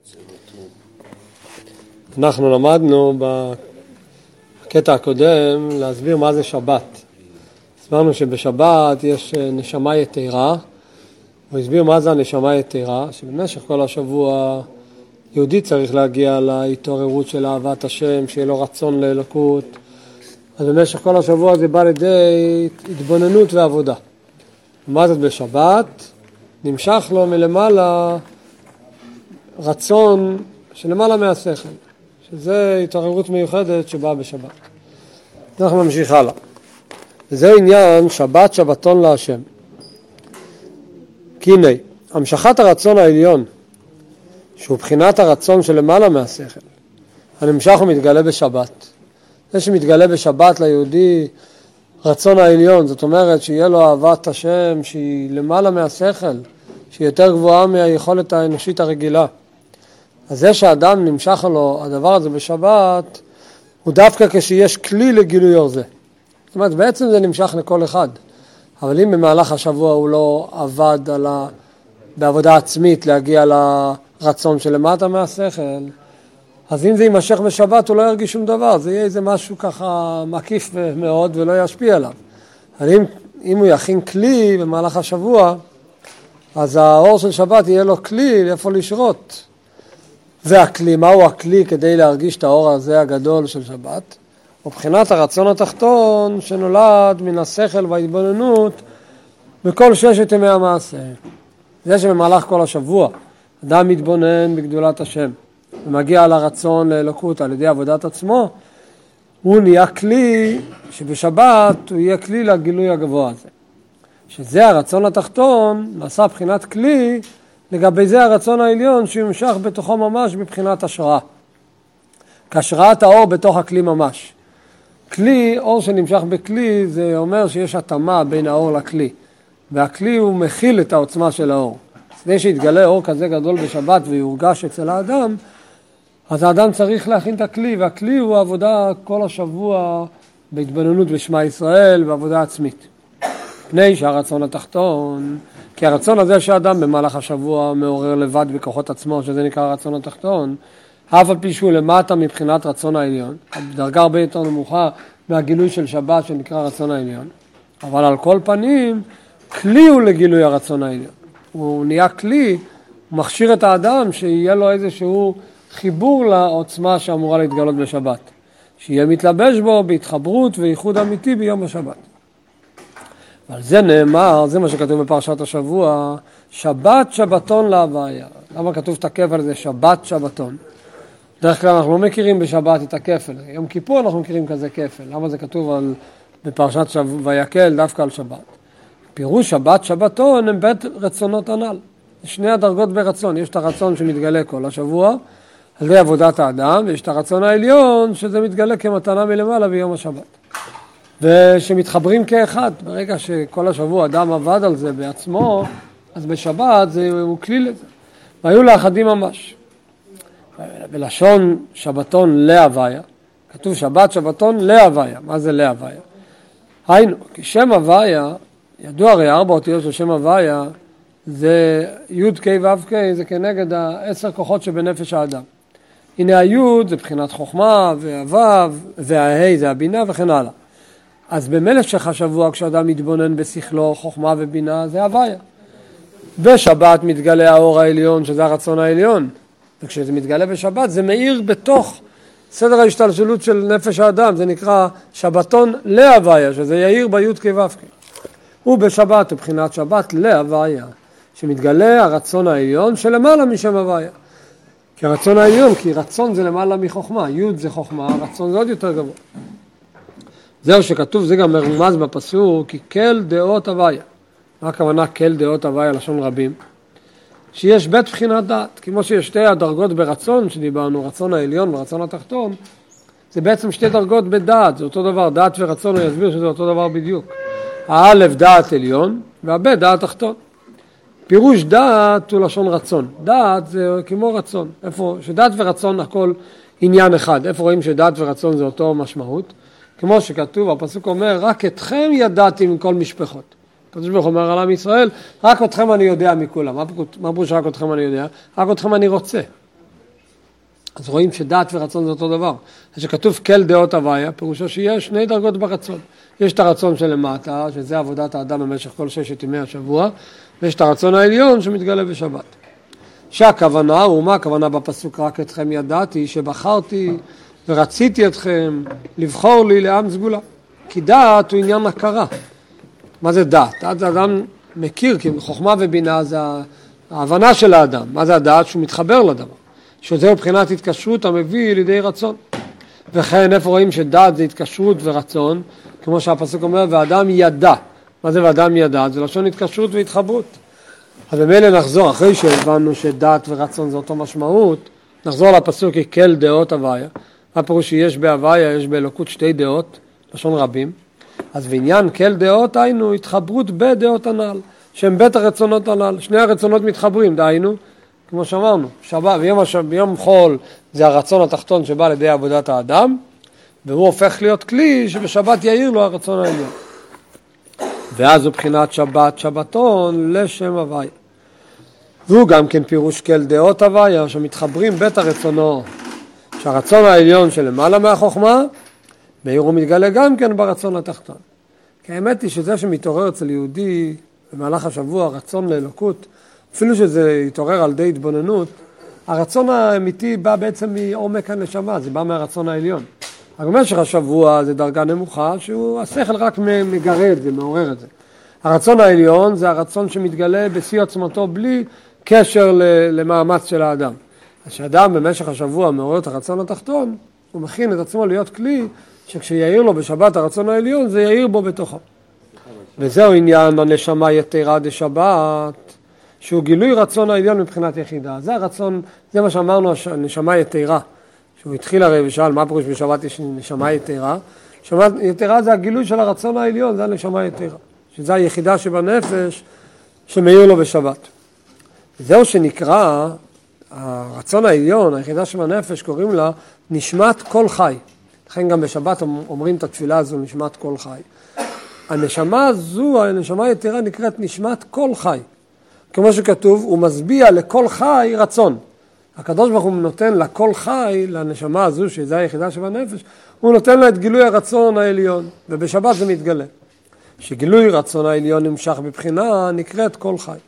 אנחנו למדנו בקטע הקודם להסביר מה זה שבת. הסברנו שבשבת יש נשמה יתרה, הוא הסביר מה זה הנשמה יתרה, שבמשך כל השבוע יהודי צריך להגיע להתעוררות של אהבת השם, שיהיה לו רצון לאלוקות. אז במשך כל השבוע זה בא לידי התבוננות ועבודה. מה זאת בשבת? נמשך לו מלמעלה רצון שלמעלה מהשכל, שזה התעוררות מיוחדת שבאה בשבת. אנחנו נמשיך הלאה. וזה עניין שבת שבתון להשם. כי הנה, המשכת הרצון העליון, שהוא בחינת הרצון שלמעלה מהשכל, הנמשך ומתגלה בשבת. זה שמתגלה בשבת ליהודי רצון העליון, זאת אומרת שיהיה לו אהבת השם שהיא למעלה מהשכל, שהיא יותר גבוהה מהיכולת האנושית הרגילה. אז זה שהאדם נמשך לו הדבר הזה בשבת, הוא דווקא כשיש כלי לגילוי אור זה. זאת אומרת, בעצם זה נמשך לכל אחד. אבל אם במהלך השבוע הוא לא עבד בעבודה עצמית להגיע לרצון שלמטה מהשכל, אז אם זה יימשך בשבת הוא לא ירגיש שום דבר, זה יהיה איזה משהו ככה מקיף מאוד ולא ישפיע עליו. אבל אם הוא יכין כלי במהלך השבוע, אז האור של שבת יהיה לו כלי לאיפה לשרות. והכלי, מהו הכלי כדי להרגיש את האור הזה הגדול של שבת? ובחינת הרצון התחתון שנולד מן השכל וההתבוננות בכל ששת ימי המעשה. זה שבמהלך כל השבוע אדם מתבונן בגדולת השם ומגיע לרצון לאלוקות על ידי עבודת עצמו, הוא נהיה כלי שבשבת הוא יהיה כלי לגילוי הגבוה הזה. שזה הרצון התחתון, נעשה בחינת כלי, לגבי זה הרצון העליון שימשך בתוכו ממש בבחינת השראה. כהשראת האור בתוך הכלי ממש. כלי, אור שנמשך בכלי, זה אומר שיש התאמה בין האור לכלי. והכלי הוא מכיל את העוצמה של האור. כדי שיתגלה אור כזה גדול בשבת ויורגש אצל האדם, אז האדם צריך להכין את הכלי, והכלי הוא עבודה כל השבוע בהתבוננות בשמה ישראל ועבודה עצמית. פני שהרצון התחתון, כי הרצון הזה שהאדם במהלך השבוע מעורר לבד בכוחות עצמו, שזה נקרא הרצון התחתון, אף על פי שהוא למטה מבחינת רצון העליון, בדרגה הרבה יותר נמוכה מהגילוי של שבת שנקרא רצון העליון, אבל על כל פנים, כלי הוא לגילוי הרצון העליון. הוא נהיה כלי, הוא מכשיר את האדם שיהיה לו איזשהו חיבור לעוצמה שאמורה להתגלות בשבת, שיהיה מתלבש בו בהתחברות וייחוד אמיתי ביום השבת. ועל זה נאמר, זה מה שכתוב בפרשת השבוע, שבת שבתון להוויה. למה כתוב תקף על זה שבת שבתון? דרך כלל אנחנו לא מכירים בשבת את הכפל. יום כיפור אנחנו מכירים כזה כפל. למה זה כתוב בפרשת ויקל דווקא על שבת? פירוש שבת שבתון הם בית רצונות הנ"ל. שני הדרגות ברצון. יש את הרצון שמתגלה כל השבוע על ידי עבודת האדם, ויש את הרצון העליון שזה מתגלה כמתנה מלמעלה ביום השבת. ושמתחברים כאחד. ברגע שכל השבוע אדם עבד על זה בעצמו, אז בשבת הוא כלי לזה. והיו לאחדים ממש. בלשון שבתון להוויה, כתוב שבת שבתון להוויה. מה זה להוויה? היינו, כי שם הוויה, ידוע הרי 4 אותיות של שם הוויה, זה י' ק' ו' ק', זה כנגד 10 כוחות שבנפש האדם. הנה הי' זה בחינת חוכמה, והו' והה' זה הבינה וכן הלאה. אז במשך השבוע כשאדם מתבונן בשכלו, חוכמה ובינה, זה הוויה. בשבת מתגלה האור העליון, שזה הרצון העליון. וכשזה מתגלה בשבת, זה מאיר בתוך סדר ההשתלשלות של נפש האדם. זה נקרא שבתון להוויה, שזה יאיר בי' כו' כ'. ובשבת, מבחינת שבת להוויה, שמתגלה הרצון העליון שלמעלה משם הוויה. כי הרצון העליון, כי רצון זה למעלה מחוכמה. י' זה חוכמה, רצון זה עוד יותר גבוה. זהו שכתוב, זה גם מרומז בפסוק, כי כל דעות הוויה. מה הכוונה כל דעות הוויה, לשון רבים? שיש בית בחינת דעת, כמו שיש 2 הדרגות ברצון שדיברנו, רצון העליון ורצון התחתון, זה בעצם 2 דרגות בדעת, זה אותו דבר, דעת ורצון, הוא יסביר שזה אותו דבר בדיוק. האלף דעת עליון, והבית דעת תחתון. פירוש דעת הוא לשון רצון, דעת זה כמו רצון, איפה שדעת ורצון הכל עניין אחד, איפה רואים שדעת ורצון זה אותו משמעות, כמו שכתוב, הפסוק אומר, רק אתכם ידעתי מכל משפחות. הקדוש ברוך הוא אומר על עם ישראל, רק אתכם אני יודע מכולם. מה פירוש רק אתכם אני יודע? רק אתכם אני רוצה. אז רואים שדעת ורצון זה אותו דבר. כשכתוב כל דעות הוויה, פירושו שיש שני דרגות ברצון. יש את הרצון שלמטה, שזה עבודת האדם במשך כל 6 ימי השבוע, ויש את הרצון העליון שמתגלה בשבת. שהכוונה, ומה הכוונה בפסוק רק אתכם ידעתי, שבחרתי ורציתי אתכם לבחור לי לעם סגולה. כי דעת הוא עניין הכרה. מה זה דעת? דעת זה אדם מכיר, כי חוכמה ובינה זה ההבנה של האדם. מה זה הדעת? שהוא מתחבר לדבר. שזה מבחינת התקשרות המביא לידי רצון. וכן איפה רואים שדעת זה התקשרות ורצון, כמו שהפסוק אומר, ואדם ידע. מה זה ואדם ידע? זה לשון התקשרות והתחברות. אז במילא נחזור, אחרי שהבנו שדעת ורצון זה אותו משמעות, נחזור לפסוק כל דעות הוויה. מה פירוש שיש בהוויה, יש באלוקות 2 דעות, לשון רבים. אז בעניין כל דעות היינו התחברות בדעות הנ"ל, שהם בית הרצונות הנ"ל. 2 הרצונות מתחברים, דהיינו, כמו שאמרנו, שבת, ביום חול זה הרצון התחתון שבא לידי עבודת האדם, והוא הופך להיות כלי שבשבת יאיר לו הרצון העליון. ואז הוא בחינת שבת, שבתון לשם הוויה. והוא גם כן פירוש כל דעות הוויה, שמתחברים בית הרצונו, שהרצון העליון שלמעלה מהחוכמה, מאיר הוא מתגלה גם כן ברצון התחתון. כי האמת היא שזה שמתעורר אצל יהודי במהלך השבוע, רצון לאלוקות, אפילו שזה יתעורר על די התבוננות, הרצון האמיתי בא בעצם מעומק הנשמה, זה בא מהרצון העליון. אבל במשך השבוע זה דרגה נמוכה, שהוא השכל רק מגרד ומעורר את זה. הרצון העליון זה הרצון שמתגלה בשיא עצמתו בלי קשר למאמץ של האדם. אז כשאדם במשך השבוע מעורר את הרצון התחתון, הוא מכין את עצמו להיות כלי, שכשיעיר לו בשבת הרצון העליון, זה יעיר בו בתוכו. וזהו עניין הנשמה יתרה דשבת, שהוא גילוי רצון העליון מבחינת יחידה. זה הרצון, זה מה שאמרנו, הנשמה יתרה. שהוא התחיל הרי ושאל, מה פירוש בשבת יש נשמה יתרה? נשמה יתרה זה הגילוי של הרצון העליון, זה הנשמה יתרה. שזה היחידה שבנפש שמאיר לו בשבת. זהו שנקרא, הרצון העליון, היחידה שבנפש, קוראים לה נשמת כל חי. לכן גם בשבת אומרים את התפילה הזו, נשמת כל חי. הנשמה הזו, הנשמה יתרה נקראת נשמת כל חי. כמו שכתוב, הוא מסביע לכל חי רצון. הקדוש ברוך הוא נותן לכל חי, לנשמה הזו, שזה היחידה שבנפש, הוא נותן לה את גילוי הרצון העליון, ובשבת זה מתגלה. שגילוי רצון העליון נמשך בבחינה, נקראת כל חי.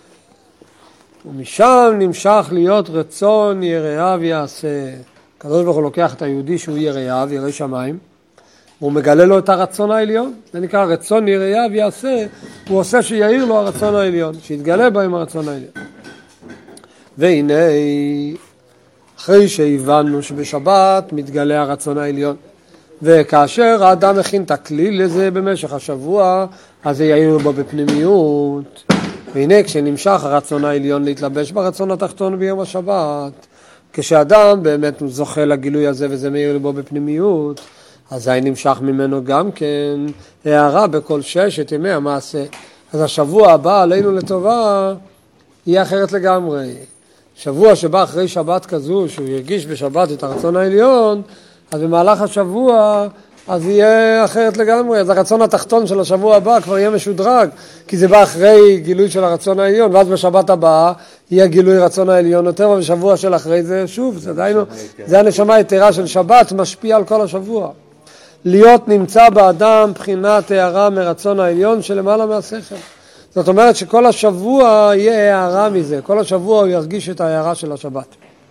ומשם נמשך להיות רצון יראיו יעשה. הקדוש ברוך הוא לוקח את היהודי שהוא יראיו, ירא שמיים, והוא מגלה לו את הרצון העליון. זה נקרא רצון יראיו יעשה, הוא עושה שיעיר לו הרצון העליון, שיתגלה בהם הרצון העליון. והנה, אחרי שהבנו שבשבת מתגלה הרצון העליון, וכאשר האדם מכין את הכלי לזה במשך השבוע, אז זה יעיר בו בפנימיות. והנה, כשנמשך הרצון העליון להתלבש ברצון התחתון ביום השבת, כשאדם באמת זוכה לגילוי הזה וזה מאיר בו בפנימיות, אז זה נמשך ממנו גם כן הערה בכל 6 ימי המעשה. אז השבוע הבא עלינו לטובה יהיה אחרת לגמרי. שבוע שבא אחרי שבת כזו, שהוא ירגיש בשבת את הרצון העליון, אז במהלך השבוע, אז יהיה אחרת לגמרי. אז הרצון התחתון של השבוע הבא כבר יהיה משודרג, כי זה בא אחרי גילוי של הרצון העליון, ואז בשבת הבאה יהיה גילוי רצון העליון יותר, ובשבוע של אחרי זה שוב, זה דיינו, זה הנשמה היתרה של שבת, משפיע על כל השבוע. להיות נמצא באדם בחינת הערה מרצון העליון שלמעלה מהשכל. זאת אומרת שכל השבוע יהיה הערה מזה, כל השבוע הוא ירגיש את ההערה של השבת.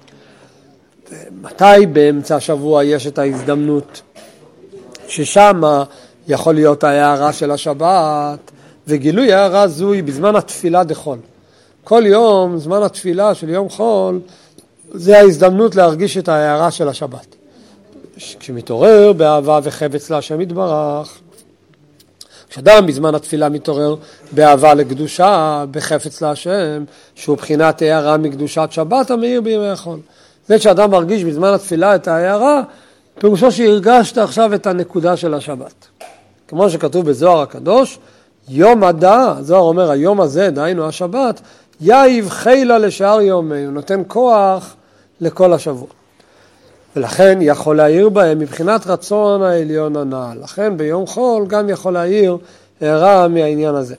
מתי באמצע השבוע יש את ההזדמנות? ששם יכול להיות ההערה של השבת, וגילוי הערה זו היא בזמן התפילה דחול. כל יום, זמן התפילה של יום חול, זה ההזדמנות להרגיש את ההערה של השבת. כשמתעורר באהבה וחפץ להשם יתברך, כשאדם בזמן התפילה מתעורר באהבה לקדושה, בחפץ להשם, שהוא בחינת הערה מקדושת שבת המאיר בימי החול. זה שאדם מרגיש בזמן התפילה את ההערה, פירושו שהרגשת עכשיו את הנקודה של השבת. כמו שכתוב בזוהר הקדוש, יום הדע, זוהר אומר, היום הזה, דהיינו השבת, יאיב חילה לשאר יומי, הוא נותן כוח לכל השבוע. ולכן יכול להעיר בהם מבחינת רצון העליון הנעל. לכן ביום חול גם יכול להעיר הערה מהעניין הזה.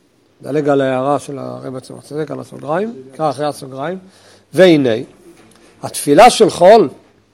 דלג על ההערה של הרב צמח צדק על הסוגריים, קרא אחרי הסוגריים. והנה, התפילה של חול,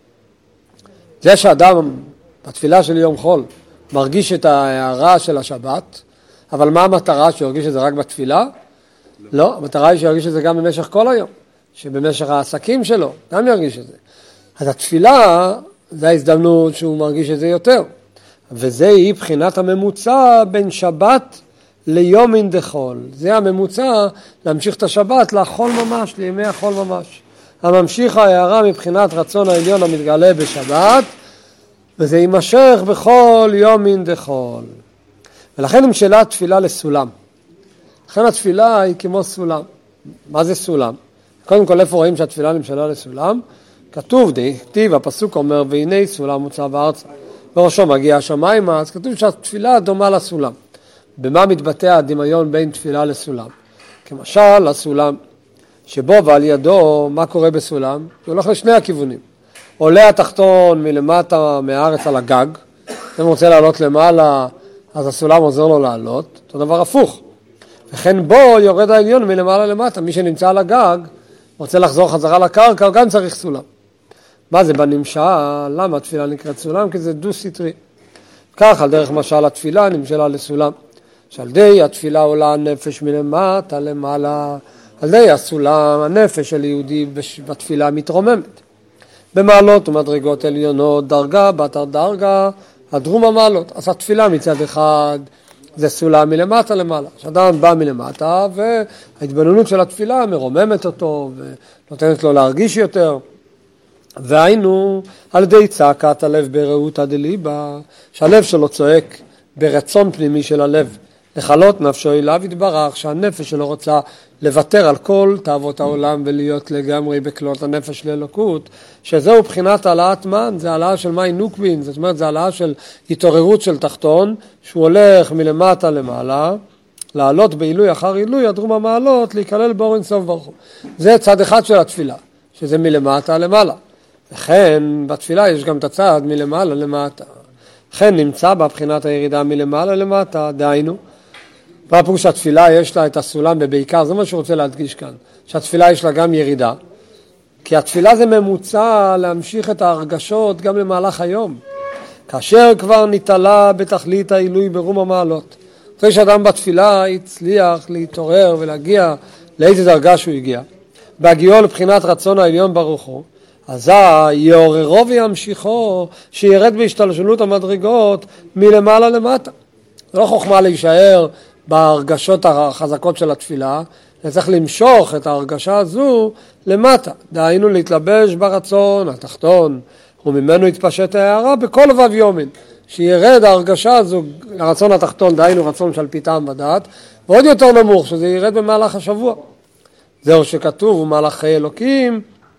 זה שאדם בתפילה של יום חול מרגיש את ההערה של השבת, אבל מה המטרה? שירגיש את זה רק בתפילה? לא, המטרה היא שירגיש את זה גם במשך כל היום, שבמשך העסקים שלו גם ירגיש את זה. אז התפילה, זה ההזדמנות שהוא מרגיש את זה יותר, וזה היא בחינת הממוצע בין שבת ליומין דחול. זה הממוצע להמשיך את השבת לחול ממש, לימי החול ממש. הממשיך ההערה מבחינת רצון העליון המתגלה בשבת, וזה יימשך בכל יומין דחול. ולכן נמשלה תפילה לסולם. לכן התפילה היא כמו סולם. מה זה סולם? קודם כל, איפה רואים שהתפילה נמשלה לסולם? כתוב, דכתיב, הפסוק אומר, והנה סולם מוצב בארץ, בראשו מגיע השמיימה, אז כתוב שהתפילה דומה לסולם. במה מתבטא הדמיון בין תפילה לסולם? כמשל, הסולם שבו ועל ידו, מה קורה בסולם? הוא הולך לשני הכיוונים. עולה התחתון מלמטה מהארץ על הגג, אם רוצה לעלות למעלה, אז הסולם עוזר לו לעלות, אותו דבר הפוך. וכן בו יורד העליון מלמעלה למטה, מי שנמצא על הגג, רוצה לחזור חזרה לקרקע, גם צריך סולם. מה זה בנמשל? למה התפילה נקראת סולם? כי זה דו-סטרי. כך, על דרך משל התפילה נמשלה לסולם. שעל די התפילה עולה הנפש מלמטה למעלה, על די הסולם, הנפש של יהודי בתפילה מתרוממת. במעלות ומדרגות עליונות, דרגה, בתר דרגה, הדרום המעלות. אז התפילה מצד אחד זה סולם מלמטה למעלה. שאדם בא מלמטה וההתבוננות של התפילה מרוממת אותו ונותנת לו להרגיש יותר. והיינו על ידי צעקת הלב ברעותא דליבא, שהלב שלו צועק ברצון פנימי של הלב, לחלות נפשו אליו יתברך, שהנפש שלו רוצה לוותר על כל תאוות העולם ולהיות לגמרי בכללות הנפש לאלוקות, שזהו בחינת העלאת מן, זה העלאה של מי נוקבין, זאת אומרת זה העלאה של התעוררות של תחתון, שהוא הולך מלמטה למעלה, לעלות בעילוי אחר עילוי, הדרום המעלות, להיכלל באור אינסוף ברוך הוא. זה צד אחד של התפילה, שזה מלמטה למעלה. וכן בתפילה יש גם את הצד מלמעלה למטה. לכן נמצא בבחינת הירידה מלמעלה למטה, דהיינו, והפירוש שהתפילה יש לה את הסולם ובעיקר, זה מה שרוצה להדגיש כאן, שהתפילה יש לה גם ירידה, כי התפילה זה ממוצע להמשיך את ההרגשות גם למהלך היום, כאשר כבר ניתלה בתכלית העילוי ברום המעלות. אחרי שאדם בתפילה הצליח להתעורר ולהגיע לאיזה דרגה שהוא הגיע, בהגיעו לבחינת רצון העליון ברוך הוא, אז יעוררו וימשיכו שירד בהשתלשלות המדרגות מלמעלה למטה. זה לא חוכמה להישאר בהרגשות החזקות של התפילה, צריך למשוך את ההרגשה הזו למטה, דהיינו להתלבש ברצון התחתון, וממנו יתפשט ההערה בכל לבב יומין, שירד ההרגשה הזו לרצון התחתון, דהיינו רצון של פי טעם ודעת, ועוד יותר נמוך, שזה ירד במהלך השבוע. זהו שכתוב, ומהלכי אלוקים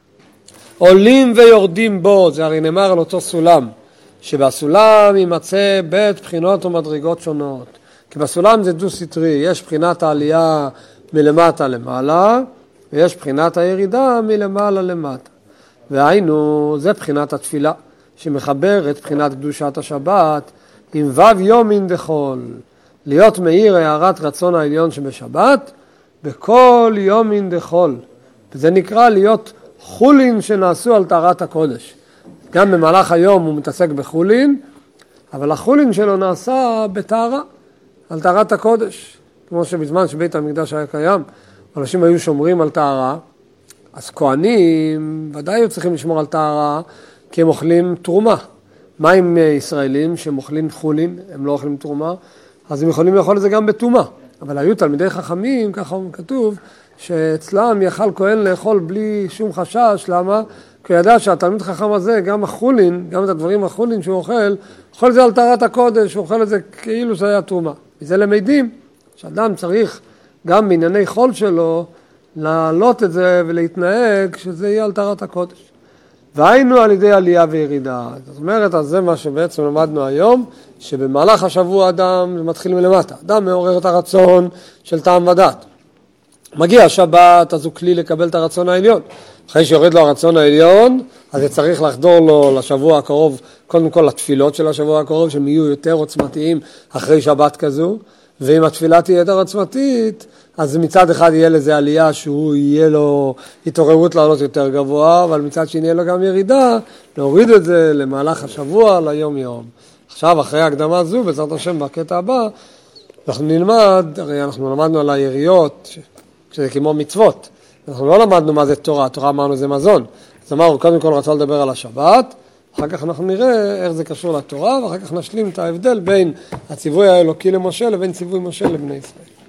עולים ויורדים בו, זה הרי נאמר על אותו סולם, שבסולם יימצא בית בחינות ומדרגות שונות. כי בסולם זה דו-סטרי, יש בחינת העלייה מלמטה למעלה, ויש בחינת הירידה מלמעלה למטה. והיינו, זה בחינת התפילה, שמחברת בחינת קדושת השבת, עם וו יומין דחול, להיות מאיר הערת רצון העליון שבשבת, בכל יומין דחול. וזה נקרא להיות חולין שנעשו על טהרת הקודש. גם במהלך היום הוא מתעסק בחולין, אבל החולין שלו נעשה בטהרה, על טהרת הקודש. כמו שבזמן שבית המקדש היה קיים, אנשים היו שומרים על טהרה, אז כהנים ודאי היו צריכים לשמור על טהרה, כי הם אוכלים תרומה. מה עם ישראלים שהם אוכלים חולין, הם לא אוכלים תרומה, אז הם יכולים לאכול את זה גם בתרומה. אבל היו תלמידי חכמים, ככה כתוב, שאצלם יכל כהן לאכול בלי שום חשש. למה? כי הוא ידע שהתלמיד חכם הזה, גם החולין, גם את הדברים החולין שהוא אוכל את זה על טהרת הקודש, הוא אוכל את זה כאילו זה היה תרומה. וזה למדים שאדם צריך גם בענייני חול שלו להעלות את זה ולהתנהג שזה יהיה על טהרת הקודש. והיינו על ידי עלייה וירידה. זאת אומרת, אז זה מה שבעצם למדנו היום, שבמהלך השבוע אדם מתחיל מלמטה. אדם מעורר את הרצון של טעם ודעת. מגיע השבת, אז הוא כלי לקבל את הרצון העליון. אחרי שיורד לו הרצון העליון, אז זה צריך לחדור לו לשבוע הקרוב, קודם כל לתפילות של השבוע הקרוב, שהם יהיו יותר עוצמתיים אחרי שבת כזו. ואם התפילה תהיה יותר עוצמתית, אז מצד אחד יהיה לזה עלייה שהוא יהיה לו התעוררות לעלות יותר גבוה, אבל מצד שני יהיה לו גם ירידה, להוריד את זה למהלך השבוע, ליום יום. עכשיו, אחרי ההקדמה הזו, בעזרת השם בקטע הבא, אנחנו נלמד, הרי אנחנו למדנו על היריות, שזה כמו מצוות. אנחנו לא למדנו מה זה תורה, תורה אמרנו זה מזון. אז אמרנו, קודם כל רצה לדבר על השבת, אחר כך אנחנו נראה איך זה קשור לתורה, ואחר כך נשלים את ההבדל בין הציווי האלוקי למשה לבין ציווי משה לבני ישראל.